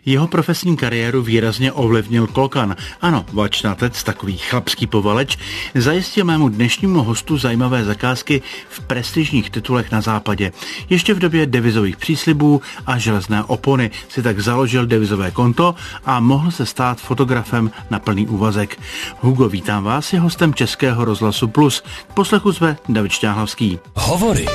Jeho profesní kariéru výrazně ovlivnil klokan. Ano, Vačnatec, takový chlapský povaleč, zajistil mému dnešnímu hostu zajímavé zakázky v prestižních titulech na západě. Ještě v době devizových příslibů a železné opony si tak založil devizové konto a mohl se stát fotografem na plný úvazek. Hugo, vítám vás, je hostem Českého rozhlasu Plus. K poslechu zve David Šťáhlavský. Hovory.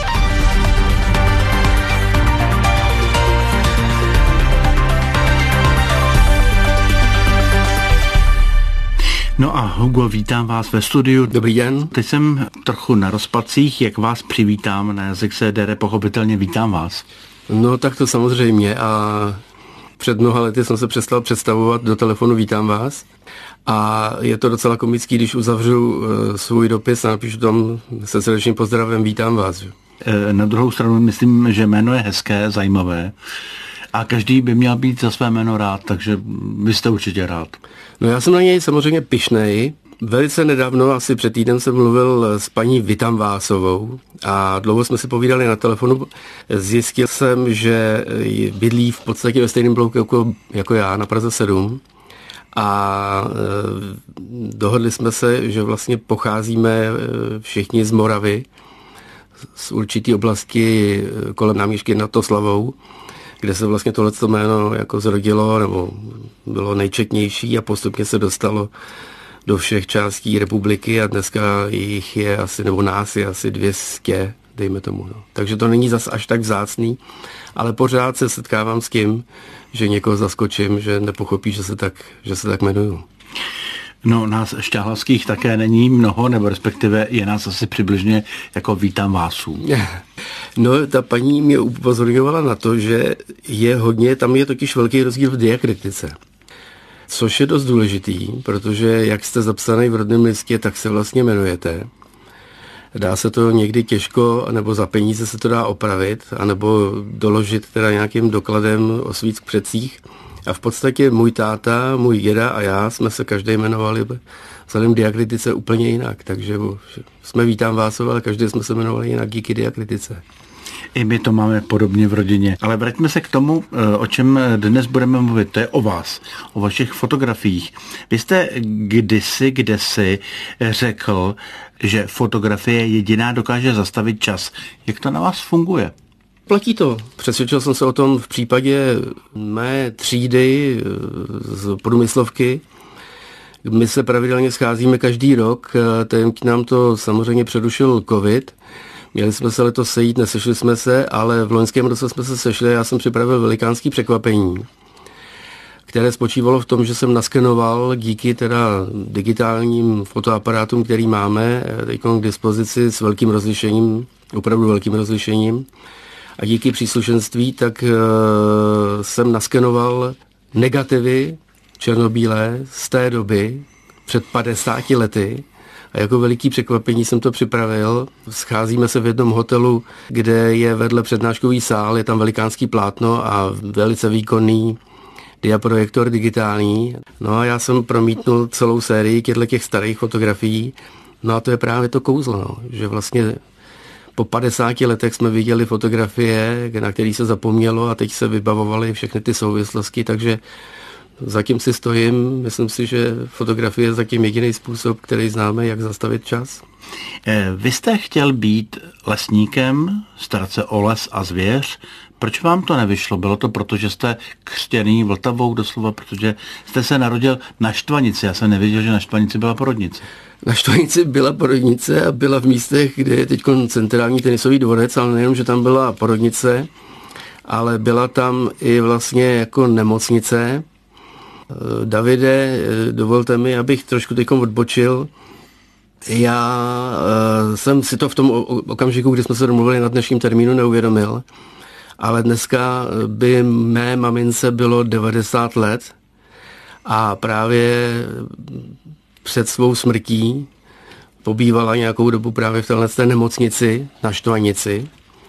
No a Hugo, vítám vás ve studiu. Dobrý den. Teď jsem trochu na rozpacích, jak vás přivítám, na jazyk se dere, pochopitelně vítám vás. No tak to samozřejmě a před mnoha lety jsem se přestal představovat do telefonu vítám vás a je to docela komický, když uzavřu svůj dopis a napíšu tam se srdečným pozdravem vítám vás. Na druhou stranu myslím, že jméno je hezké, zajímavé a každý by měl být za své jméno rád, takže vy jste určitě rád. No já jsem na něj samozřejmě pyšnej. Velice nedávno, asi před týdnem jsem mluvil s paní Vitamvásovou a dlouho jsme si povídali na telefonu. Zjistil jsem, že bydlí v podstatě ve stejném bloku jako já na Praze 7 a dohodli jsme se, že vlastně pocházíme všichni z Moravy, z určitý oblasti kolem náměstí nad Toslavou, kde se vlastně tohleto jméno jako zrodilo, nebo bylo nejčetnější a postupně se dostalo do všech částí republiky a dneska jich je asi, nebo nás je asi 200, dejme tomu. No. Takže to není zas až tak vzácný, ale pořád se setkávám s tím, že někoho zaskočím, že nepochopí, že se tak jmenuju. No, nás Šťáhlavských také není mnoho, nebo respektive je nás asi přibližně jako vítám vásů. No, ta paní mě upozorňovala na to, že tam je totiž velký rozdíl v diakritice. Což je dost důležitý, protože jak jste zapsaný v rodném listě, tak se vlastně jmenujete. Dá se to někdy těžko, nebo za peníze se to dá opravit, anebo doložit teda nějakým dokladem o svých předcích. A v podstatě můj táta, můj děda a já jsme se každý jmenovali vzhledem diakritice úplně jinak. Takže jsme vítám vás, ale každý jsme se jmenovali jinak díky diakritice. I my to máme podobně v rodině. Ale vraťme se k tomu, o čem dnes budeme mluvit. To je o vás, o vašich fotografiích. Vy jste kdesi řekl, že fotografie jediná dokáže zastavit čas. Jak to na vás funguje? Platí to. Přesvědčil jsem se o tom v případě mé třídy z průmyslovky. My se pravidelně scházíme každý rok, k nám to samozřejmě přerušil covid. Měli jsme se letos sejít, nesešli jsme se, ale v loňském roce jsme se sešli a já jsem připravil velikánský překvapení, které spočívalo v tom, že jsem naskenoval díky teda digitálním fotoaparátům, který máme teď k dispozici s velkým rozlišením, opravdu velkým rozlišením, a díky příslušenství, tak jsem naskenoval negativy černobílé z té doby před 50 lety a jako veliký překvapení jsem to připravil. Scházíme se v jednom hotelu, kde je vedle přednáškový sál, je tam velikánský plátno a velice výkonný diaprojektor digitální. No a já jsem promítnul celou sérii těch starých fotografií. No a to je právě to kouzlo, no, že vlastně po 50 letech jsme viděli fotografie, na který se zapomnělo a teď se vybavovaly všechny ty souvislosti, takže zatím si stojím. Myslím si, že fotografie je zatím jediný způsob, který známe, jak zastavit čas. Vy jste chtěl být lesníkem, starat se o les a zvěř. Proč vám to nevyšlo? Bylo to proto, že jste křtěný Vltavou doslova, protože jste se narodil na Štvanici. Já jsem nevěděl, že na Štvanici byla porodnice. Na Štvanici byla porodnice a byla v místech, kde je teď centrální tenisový dvorec, ale nejenom, že tam byla porodnice, ale byla tam i vlastně jako nemocnice. Davide, dovolte mi, abych trošku teď odbočil. Já jsem si to v tom okamžiku, kdy jsme se domluvili na dnešním termínu, neuvědomil, ale dneska by mé mamince bylo 90 let a právě před svou smrtí pobývala nějakou dobu právě v této nemocnici na Štvanici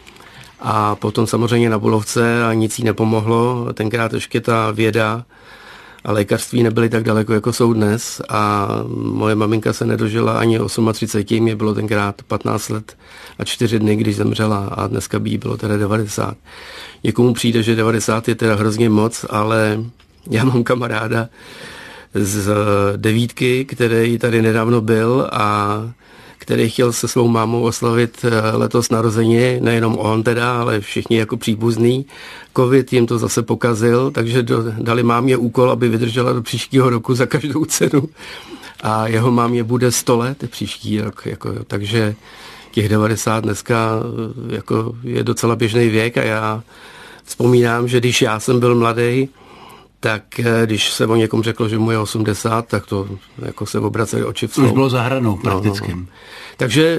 a potom samozřejmě na Bulovce a nic jí nepomohlo. Tenkrát ještě ta věda a lékařství nebyly tak daleko, jako jsou dnes a moje maminka se nedožila ani 38, mě bylo tenkrát 15 let a 4 dny, když zemřela a dneska by jí bylo teda 90. Někomu přijde, že 90 je teda hrozně moc, ale Já mám kamaráda z devítky, který tady nedávno byl a který chtěl se svou mámou oslavit letos narozeniny, nejenom on teda, ale všichni jako příbuzný. Covid jim to zase pokazil, takže dali mámě úkol, aby vydržela do příštího roku za každou cenu. A jeho mámě bude 100 let příští rok, takže těch 90 dneska je docela běžný věk a já vzpomínám, že když já jsem byl mladý, tak když se o někom řeklo, že mu je 80, tak to se obraceli oči v sloup. Už bylo za hranou prakticky. No. Takže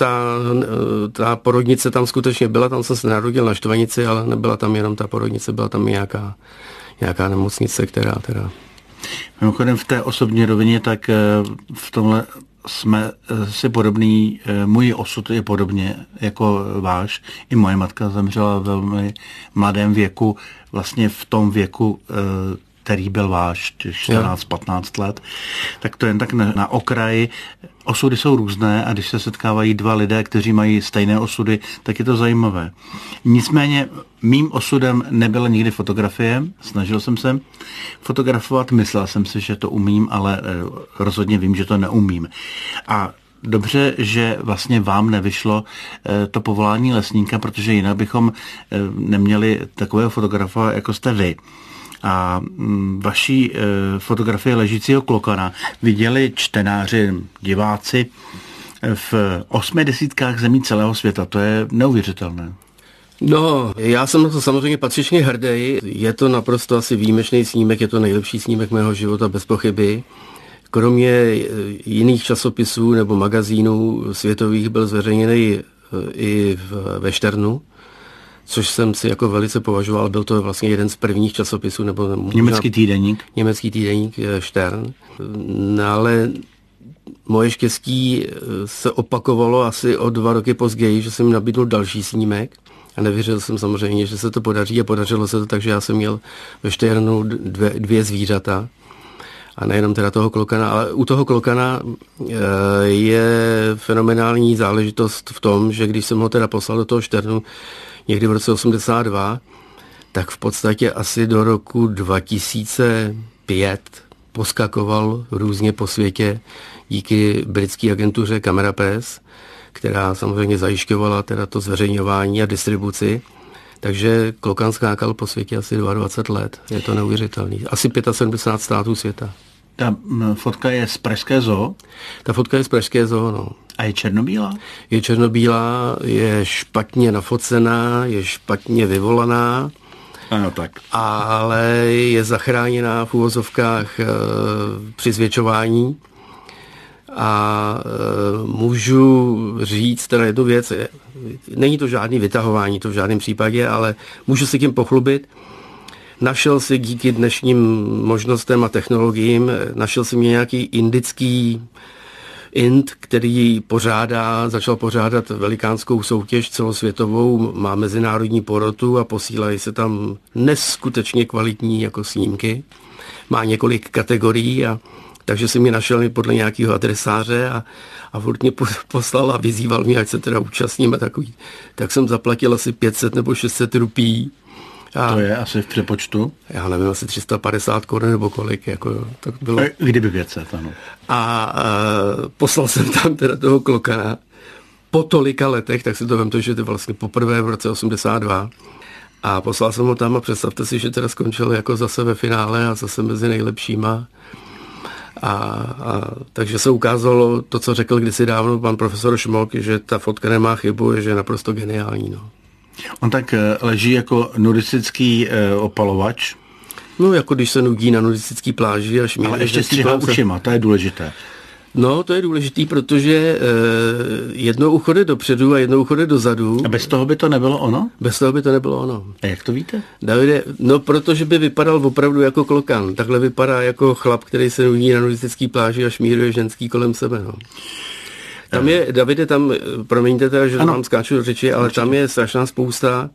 ta porodnice tam skutečně byla, tam jsem se narodil na Štvanici, ale nebyla tam jenom ta porodnice, byla tam nějaká nemocnice, která teda... Mimochodem v té osobní rovině, tak v tomhle jsme si podobný, můj osud je podobně jako váš. I moje matka zemřela v velmi mladém věku, vlastně v tom věku, který byl váš, 14-15 let. Tak to jen tak na okraji. Osudy jsou různé a když se setkávají dva lidé, kteří mají stejné osudy, tak je to zajímavé. Nicméně mým osudem nebyla nikdy fotografie. Snažil jsem se fotografovat, myslel jsem si, že to umím, ale rozhodně vím, že to neumím. A dobře, že vlastně vám nevyšlo to povolání lesníka, protože jinak bychom neměli takového fotografa, jako jste vy. A vaší fotografie ležícího klokana viděli čtenáři, diváci v 8 desítkách zemí celého světa. To je neuvěřitelné. No, já jsem na to samozřejmě patřičně hrdý. Je to naprosto asi výjimečný snímek, je to nejlepší snímek mého života bez pochyby. Kromě jiných časopisů nebo magazínů světových byl zveřejněný i ve Šternu, což jsem si jako velice považoval, byl to vlastně jeden z prvních časopisů, nebo německý týdeník. Německý týdeník Stern. No, ale moje štěstí se opakovalo asi o 2 roky později, že jsem nabídl další snímek a nevěřil jsem samozřejmě, že se to podaří a podařilo se to, takže já jsem měl ve Šternu 2 zvířata. A nejenom teda toho klokana, ale u toho klokana je fenomenální záležitost v tom, že když jsem ho teda poslal do toho Šternu někdy v roce 82, tak v podstatě asi do roku 2005 poskakoval různě po světě díky britské agentuře Camera Press, která samozřejmě zajišťovala teda to zveřejňování a distribuci. Takže klokan skákal po světě asi 22 let. Je to neuvěřitelný. Asi 75 států světa. Ta fotka je z Pražské zoo? Ta fotka je z Pražské zoo, no. A je černobílá? Je černobílá, je špatně nafocená, je špatně vyvolaná. Ano, tak. Ale je zachráněná v uvozovkách při zvětšování. A můžu říct teda jednu věc, není to žádný vytahování, to v žádném případě, ale můžu si tím pochlubit. Našel si díky dnešním možnostem a technologiím, našel si mě nějaký indický Ind, který začal pořádat velikánskou soutěž celosvětovou, má mezinárodní porotu a posílají se tam neskutečně kvalitní jako snímky. Má několik kategorií takže si mě našel podle nějakého adresáře a furt mě poslal a vyzýval mě, ať se teda účastním a takový. Tak jsem zaplatil asi 500 nebo 600 rupií. To je asi v přepočtu? Já nevím, asi 350 korun nebo kolik. Tak bylo. Kdyby 500, ano. A poslal jsem tam teda toho klokana po tolika letech, tak si to vemte, že to vlastně poprvé v roce 82. A poslal jsem ho tam a představte si, že teda skončil jako zase ve finále a zase mezi nejlepšíma. Takže se ukázalo to, co řekl kdysi dávno pan profesor Šmok, že ta fotka nemá chybu, že je naprosto geniální. No. On tak leží jako nudistický opalovač. No, jako když se nudí na nudistický pláži a šmíří. Ale ještě střihá ušima, to je důležité. No, to je důležitý, protože jedno ucho jde dopředu a jedno ucho jde dozadu. A bez toho by to nebylo ono? Bez toho by to nebylo ono. A jak to víte? Davide, no protože by vypadal opravdu jako klokan. Takhle vypadá jako chlap, který se nudí na nudistický pláži a šmíruje ženský kolem sebe. No. Tam je, Davide, promiňte teda, že vám skáču do řeči, ale tam je strašná spousta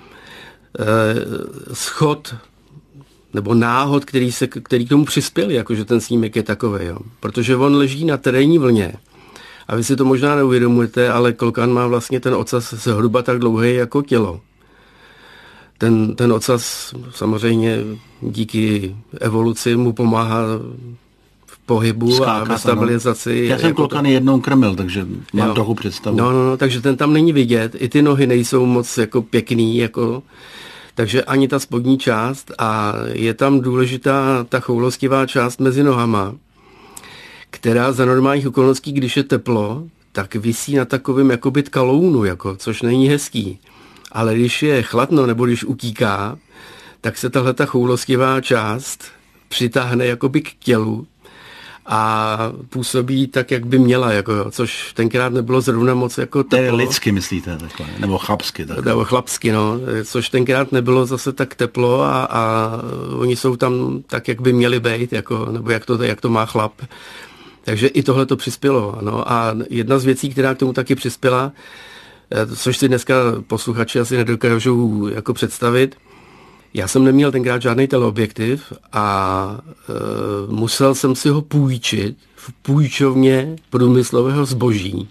schod nebo náhod, který k tomu přispěl, jakože ten snímek je takovej. Jo. Protože on leží na terénní vlně. A vy si to možná neuvědomujete, ale klokan má vlastně ten ocas zhruba tak dlouhý jako tělo. ten ocas samozřejmě díky evoluci mu pomáhá v pohybu skákat, a ve stabilizaci. Já jsem klokany jednou krmil, takže mám trochu představu. No, takže ten tam není vidět. I ty nohy nejsou moc jako pěkný, jako, takže ani ta spodní část a je tam důležitá ta choulostivá část mezi nohama, která za normálních okolností, když je teplo, tak visí na takovém jakoby kalounu, jako, což není hezký. Ale když je chladno nebo když utíká, tak se tahleta choulostivá část přitáhne jakoby k tělu a působí tak, jak by měla, jako, což tenkrát nebylo zrovna moc jako teplo. To je lidsky, myslíte, takhle, nebo chlapsky. Takhle. Nebo chlapsky, no, což tenkrát nebylo zase tak teplo a oni jsou tam tak, jak by měli být, jako, nebo jak to má chlap. Takže i tohle to přispělo. No. A jedna z věcí, která k tomu taky přispěla, což si dneska posluchači asi nedokážou jako představit, já jsem neměl tenkrát žádný teleobjektiv a musel jsem si ho půjčit v půjčovně průmyslového zboží.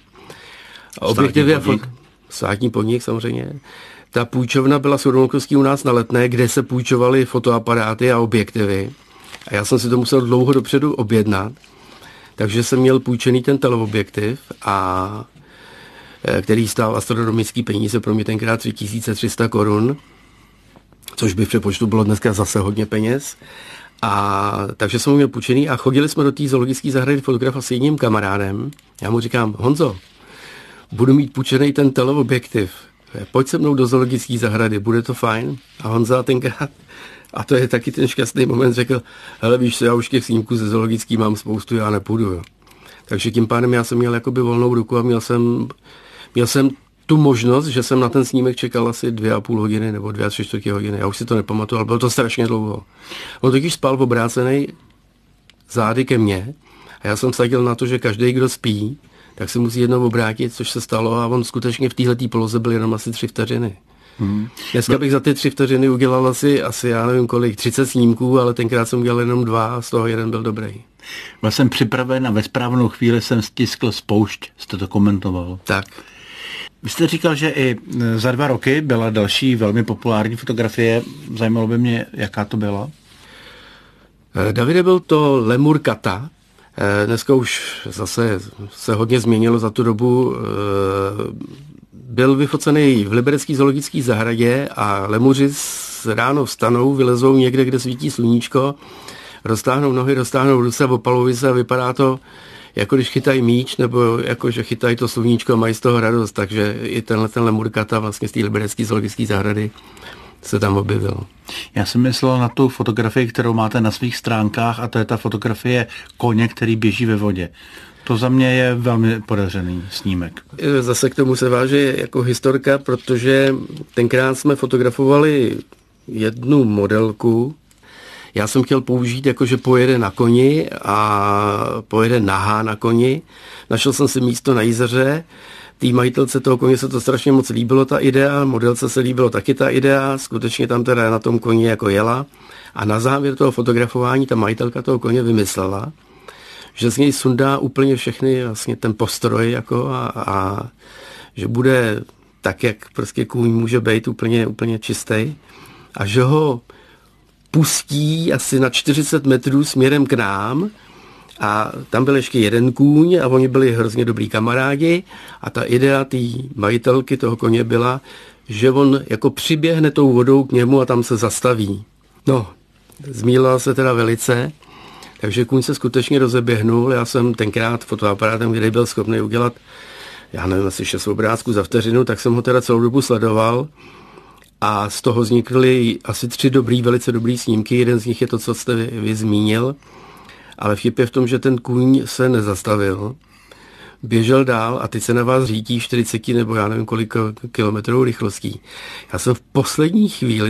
Státní podnik samozřejmě. Ta půjčovna byla shodou u nás na Letné, kde se půjčovaly fotoaparáty a objektivy. A já jsem si to musel dlouho dopředu objednat. Takže jsem měl půjčený ten teleobjektiv, který stál astronomický peníze, pro mě tenkrát 3300 korun, což by v přepočtu bylo dneska zase hodně peněz. Takže jsem ho měl půjčený a chodili jsme do té zoologické zahrady fotografa s jedním kamarádem. Já mu říkám, Honzo, budu mít půjčený ten teleobjektiv, pojď se mnou do zoologické zahrady, bude to fajn? A Honza tenkrát, a to je taky ten šťastný moment, řekl, hele víš co, já už těch snímků ze zoologický mám spoustu, já nepůjdu. Jo. Takže tím pádem já jsem měl jakoby volnou ruku a měl jsem tu možnost, že jsem na ten snímek čekal asi 2,5 hodiny nebo 2,3 hodiny. Já už si to nepamatuju, ale bylo to strašně dlouho. On totiž spal obrácený zády ke mně a já jsem vsadil na to, že každý, kdo spí, tak se musí jednou obrátit, což se stalo a on skutečně v téhletý poloze byl jenom asi 3 vteřiny. Dneska bych za ty 3 vteřiny udělal asi já nevím kolik, 30 snímků, ale tenkrát jsem udělal jenom 2 a z toho jeden byl dobrý. Byl jsem připraven a ve správnou chvíli jsem stiskl spoušť, jste to komentoval. Tak. Vy jste říkal, že i za 2 roky byla další velmi populární fotografie. Zajímalo by mě, jaká to byla? Davide, byl to lemur kata. Dneska už zase se hodně změnilo za tu dobu. Byl vyfocený v liberecké zoologické zahradě a lemuři ráno vstanou, vylezou někde, kde svítí sluníčko, roztáhnou nohy, roztáhnou ruce, opalují se a vypadá to, jako když chytají míč, nebo jako, že chytají to sluníčko a mají z toho radost. Takže i ten lemur kata vlastně z té liberecké zoologické zahrady se tam objevil. Já jsem myslel na tu fotografii, kterou máte na svých stránkách, a to je ta fotografie koně, který běží ve vodě. To za mě je velmi podařený snímek. Zase k tomu se váže jako historka, protože tenkrát jsme fotografovali jednu modelku. Já jsem chtěl použít, jakože pojede na koni a pojede nahá na koni. Našel jsem si místo na jezeře. Tý majitelce toho koně se to strašně moc líbilo, ta idea, modelce se líbilo taky ta idea, skutečně tam teda na tom koni jako jela. A na závěr toho fotografování ta majitelka toho koně vymyslela, že z něj sundá úplně všechny, vlastně ten postroj jako a že bude tak, jak prostě kůň může být úplně čistý a že ho pustí asi na 40 metrů směrem k nám a tam byl ještě jeden kůň a oni byli hrozně dobrý kamarádi a ta idea té majitelky toho koně byla, že on jako přiběhne tou vodou k němu a tam se zastaví. No, zmýlila se teda velice, takže kůň se skutečně rozeběhnul. Já jsem tenkrát fotoaparátem, který byl schopný udělat, já nevím, asi 6 obrázků za vteřinu, tak jsem ho teda celou dobu sledoval a z toho vznikly asi 3 velice dobrý snímky. Jeden z nich je to, co jste vy zmínil, ale vtip je v tom, že ten kůň se nezastavil, běžel dál a teď se na vás řítí 40 nebo já nevím kolik kilometrů rychlostí. Já jsem v poslední chvíli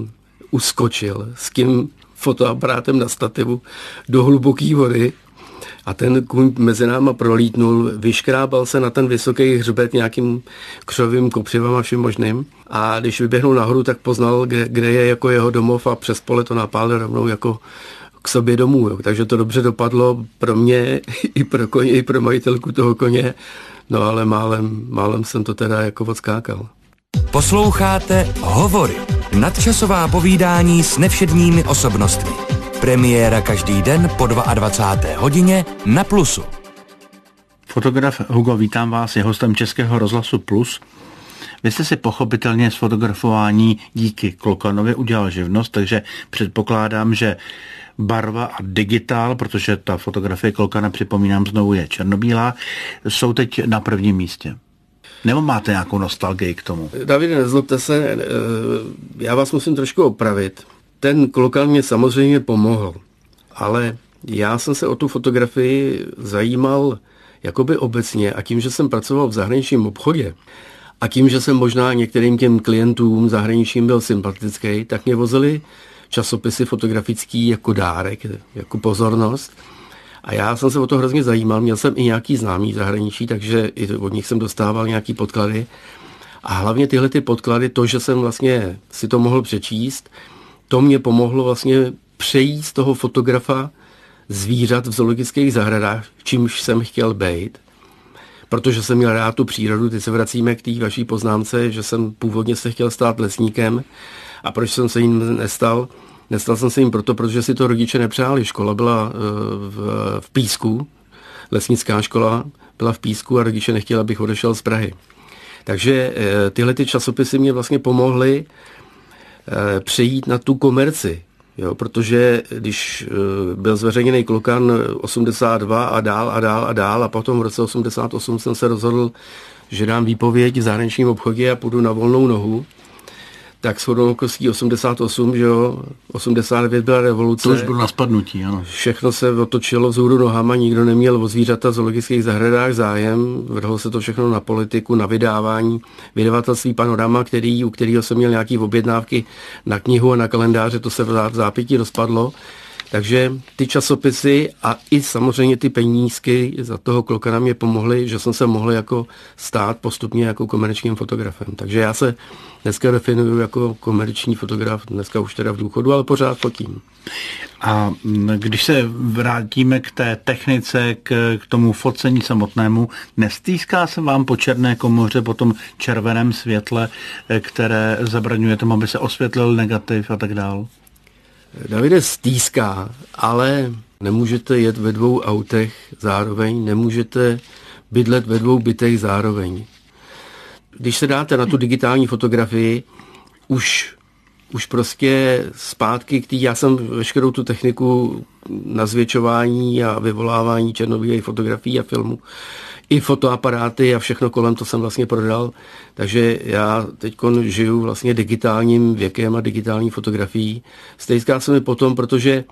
uskočil s tím fotoaparátem na stativu do hluboké vody a ten kůň mezi náma prolítnul, vyškrábal se na ten vysoký hřbet nějakým křovým kopřivem a vším možným a když vyběhnul nahoru, tak poznal, kde je jako jeho domov a přes pole to napálil rovnou jako k sobě domů. Jo. Takže to dobře dopadlo pro mě, i pro koně, i pro majitelku toho koně, no ale málem jsem to teda jako odskákal. Posloucháte Hovory. Nadčasová povídání s nevšedními osobnostmi. Premiéra každý den po 22. hodině na Plusu. Fotograf Hugo, vítám vás, je hostem Českého rozhlasu Plus. Vy jste si pochopitelně z fotografování díky Klokanovi udělal živnost, takže předpokládám, že barva a digitál, protože ta fotografie Klokana, připomínám znovu, je černobílá, jsou teď na prvním místě. Nebo máte nějakou nostalgii k tomu? Davide, nezlobte se, já vás musím trošku opravit. Ten Klokan mě samozřejmě pomohl, ale já jsem se o tu fotografii zajímal jakoby obecně a tím, že jsem pracoval v zahraničním obchodě a tím, že jsem možná některým těm klientům zahraničním byl sympatický, tak mě vozili časopisy fotografický jako dárek, jako pozornost. A já jsem se o to hrozně zajímal, měl jsem i nějaký známý v zahraničí, takže i od nich jsem dostával nějaký podklady. A hlavně tyhle ty podklady, to, že jsem vlastně si to mohl přečíst, to mě pomohlo vlastně přejít z toho fotografa zvířat v zoologických zahradách, čímž jsem chtěl být. Protože jsem měl rád tu přírodu, teď se vracíme k té vaší poznámce, že jsem původně se chtěl stát lesníkem. A proč jsem se jim nestal? Nestal jsem se jim proto, protože si to rodiče nepřáli. Škola byla v Písku, lesnická škola byla v Písku a rodiče nechtěli, abych odešel z Prahy. Takže tyhle ty časopisy mě vlastně pomohly přejít na tu komerci. Jo, protože když byl zveřejněný Klokan 82 a dál a potom v roce 88 jsem se rozhodl, že dám výpověď v zahraničním obchodě a půjdu na volnou nohu, tak shodou okolností 88, že jo, 89 byla revoluce. To už bylo na spadnutí, ano. Všechno se otočilo vzhůru nohama, nikdo neměl o zvířata v zoologických zahradách zájem, vrhlo se to všechno na politiku, na vydávání, vydavatelství Panorama, u kterého jsem měl nějaký objednávky na knihu a na kalendáře, to se v zápětí rozpadlo. Takže ty časopisy a i samozřejmě ty penízky za toho Klokana mě pomohly, že jsem se mohl jako stát postupně jako komerčním fotografem. Takže já se dneska definuju jako komerční fotograf, dneska už teda v důchodu, ale pořád fotím. A když se vrátíme k té technice, k tomu focení samotnému, nestýská se vám po černé komoře, po tom červeném světle, které zabraňuje tomu, aby se osvětlil negativ a tak dál? Davide, stýská, ale nemůžete jet ve dvou autech zároveň, nemůžete bydlet ve dvou bytech zároveň. Když se dáte na tu digitální fotografii, už prostě zpátky já jsem veškerou tu techniku nazvětšování a vyvolávání černobílých fotografií a filmů, i fotoaparáty a všechno kolem, to jsem vlastně prodal. Takže já teď žiju vlastně digitálním věkem a digitální fotografií. Stejská se mi potom, protože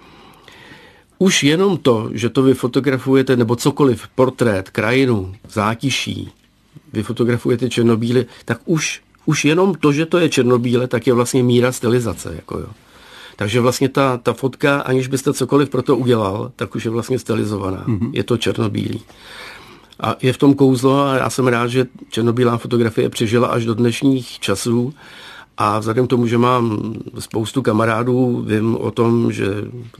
už jenom to, že to vy fotografujete, nebo cokoliv, portrét, krajinu, zátiší, vy fotografujete černobíle, tak už jenom to, že to je černobíle, tak je vlastně míra stylizace. Jako jo. Takže vlastně ta fotka, aniž byste cokoliv pro to udělal, tak už je vlastně stylizovaná. Mm-hmm. Je to černobílý. A je v tom kouzlo a já jsem rád, že černobílá fotografie přežila až do dnešních časů a vzhledem k tomu, že mám spoustu kamarádů, vím o tom, že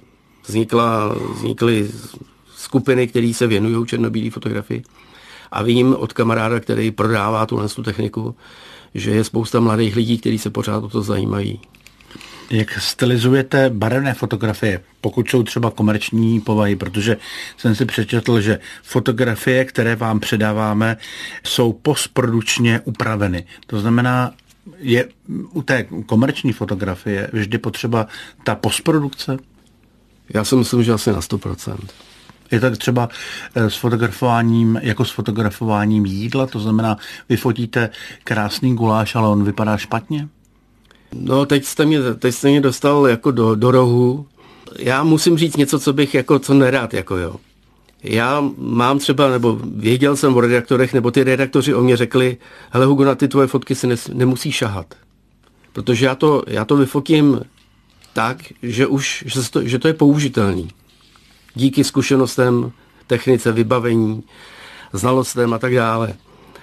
vznikly skupiny, které se věnují černobílé fotografii a vím od kamaráda, který prodává tu techniku, že je spousta mladých lidí, kteří se pořád o to zajímají. Jak stylizujete barevné fotografie, pokud jsou třeba komerční povahy, protože jsem si přečetl, že fotografie, které vám předáváme, jsou postprodukčně upraveny. To znamená, je u té komerční fotografie vždy potřeba ta postprodukce? Já si myslím, že asi na 100%. Je tak třeba s fotografováním jídla, to znamená, vy fotíte krásný guláš, ale on vypadá špatně? No, teď jste mě dostal jako do rohu. Já musím říct něco, co nerád, jako jo. Já mám třeba, nebo věděl jsem o redaktorech, nebo ty redaktoři o mě řekli, hele Hugo, na ty tvoje fotky si nemusí šahat. Protože já to vyfotím tak, že to je použitelný. Díky zkušenostem, technice, vybavení, znalostem a tak dále.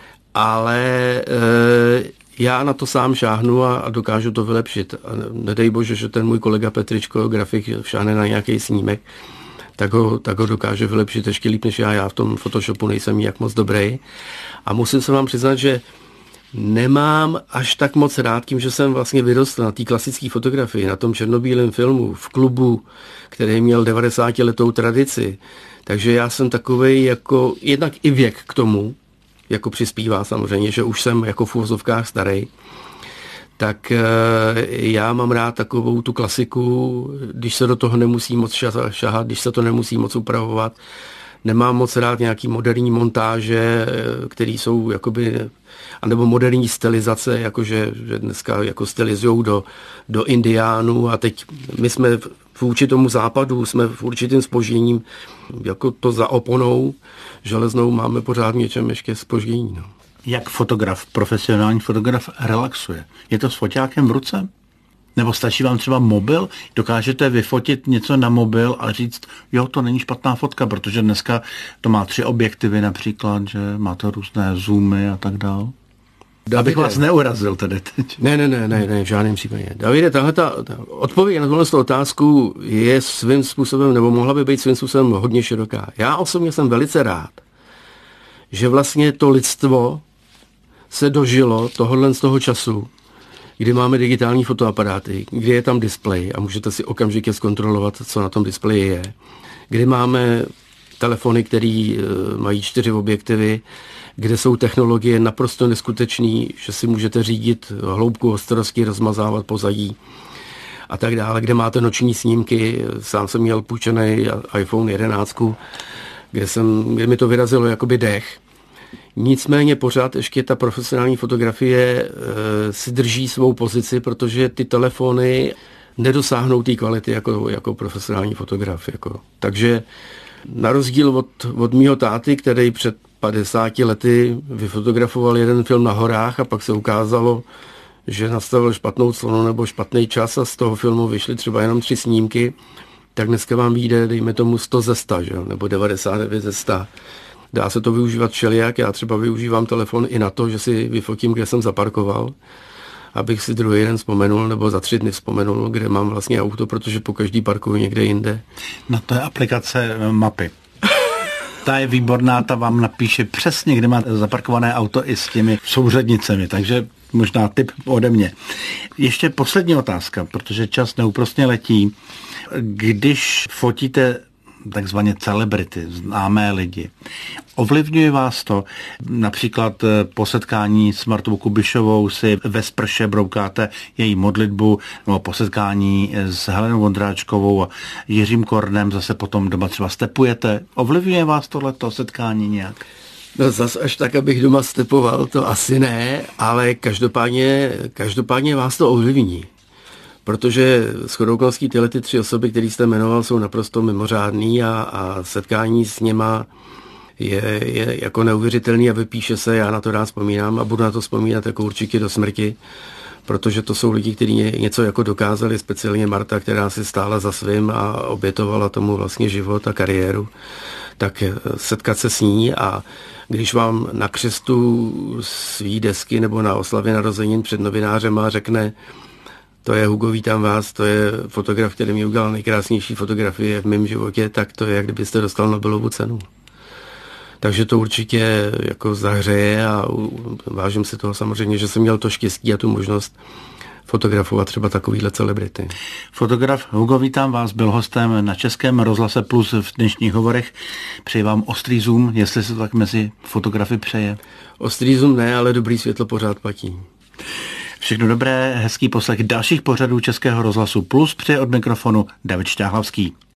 Ale já na to sám šáhnu a dokážu to vylepšit. A nedej bože, že ten můj kolega Petričko, grafik, šáhne na nějaký snímek, tak ho dokáže vylepšit ještě líp než já. Já v tom Photoshopu nejsem jak moc dobrý. A musím se vám přiznat, že nemám až tak moc rád, tím, že jsem vlastně vyrostl na té klasické fotografii, na tom černobílém filmu, v klubu, který měl 90letou tradici. Takže já jsem takovej jako, jednak i věk k tomu, jako přispívá samozřejmě, že už jsem jako v uvozovkách starý, tak já mám rád takovou tu klasiku, když se do toho nemusí moc šahat, když se to nemusí moc upravovat. Nemám moc rád nějaký moderní montáže, které jsou jakoby, anebo moderní stylizace, jakože že dneska jako stylizujou do indiánů a teď my jsme vůči tomu západu, jsme v určitým zpožděním, jako to za oponou železnou máme pořád něčem ještě zpoždění. No. Jak fotograf, profesionální fotograf relaxuje? Je to s foťákem v ruce? Nebo stačí vám třeba mobil? Dokážete vyfotit něco na mobil a říct, jo, to není špatná fotka, protože dneska to má 3 objektivy například, že má to různé zoomy a tak dál. Abych vás neurazil tedy teď. Ne, v žádném případě. Davide, tahleta odpověď na tuhle otázku je svým způsobem, nebo mohla by být svým způsobem hodně široká. Já osobně jsem velice rád, že vlastně to lidstvo se dožilo tohohle z toho času, kdy máme digitální fotoaparáty, kdy je tam displej a můžete si okamžitě zkontrolovat, co na tom displeji je. Kdy máme telefony, které mají 4 objektivy, kde jsou technologie naprosto neskutečné, že si můžete řídit hloubku ostrosti, rozmazávat pozadí a tak dále, kde máte noční snímky. Sám jsem měl půjčený iPhone 11, kde mi to vyrazilo jakoby dech. Nicméně pořád ještě ta profesionální fotografie si drží svou pozici, protože ty telefony nedosáhnou té kvality jako profesionální fotograf. Jako. Takže na rozdíl od mýho táty, který před 50 lety vyfotografoval jeden film na horách a pak se ukázalo, že nastavil špatnou clonu nebo špatný čas a z toho filmu vyšly třeba jenom 3 snímky, tak dneska vám vyjde, dejme tomu 100 ze 100, že? Nebo 99 ze 100. Dá se to využívat všelijak, já třeba využívám telefon i na to, že si vyfotím, kde jsem zaparkoval, abych si druhý den vzpomenul, nebo za 3 dny vzpomenul, kde mám vlastně auto, protože po každý parkuju někde jinde. No to je aplikace Mapy. Ta je výborná, ta vám napíše přesně, kde máte zaparkované auto i s těmi souřadnicemi, takže možná tip ode mě. Ještě poslední otázka, protože čas neúprosně letí. Když fotíte takzvaně celebrity, známé lidi, ovlivňuje vás to? Například po setkání s Martou Kubišovou si ve sprše broukáte její modlitbu, nebo po setkání s Helenou Vondráčkovou a Jiřím Kornem zase potom doma třeba stepujete. Ovlivňuje vás tohleto setkání nějak? No zas až tak, abych doma stepoval, to asi ne, ale každopádně vás to ovlivní. Protože shodou okolností tyhle 3 osoby, které jste jmenoval, jsou naprosto mimořádný a setkání s něma je jako neuvěřitelný a vypíše se, já na to rád vzpomínám a budu na to vzpomínat jako určitě do smrti, protože to jsou lidi, kteří něco jako dokázali, speciálně Marta, která si stála za svým a obětovala tomu vlastně život a kariéru, tak setkat se s ní a když vám na křestu svý desky nebo na oslavě narozenin před novinářema řekne, to je Hugo, vítám vás, to je fotograf, který mi udělal nejkrásnější fotografie v mém životě, tak to je, jak kdybyste dostal Nobelovu cenu. Takže to určitě jako zahřeje a vážím si toho samozřejmě, že jsem měl to štěstí a tu možnost fotografovat třeba takovýhle celebrity. Fotograf Hugo, vítám vás, byl hostem na Českém rozhlase Plus v dnešních hovorech. Přeji vám ostrý zoom, jestli se to tak mezi fotografy přeje. Ostrý zoom ne, ale dobrý světlo pořád platí. Všechno dobré, hezký poslech dalších pořadů Českého rozhlasu Plus, přeje od mikrofonu David Šťáhlavský.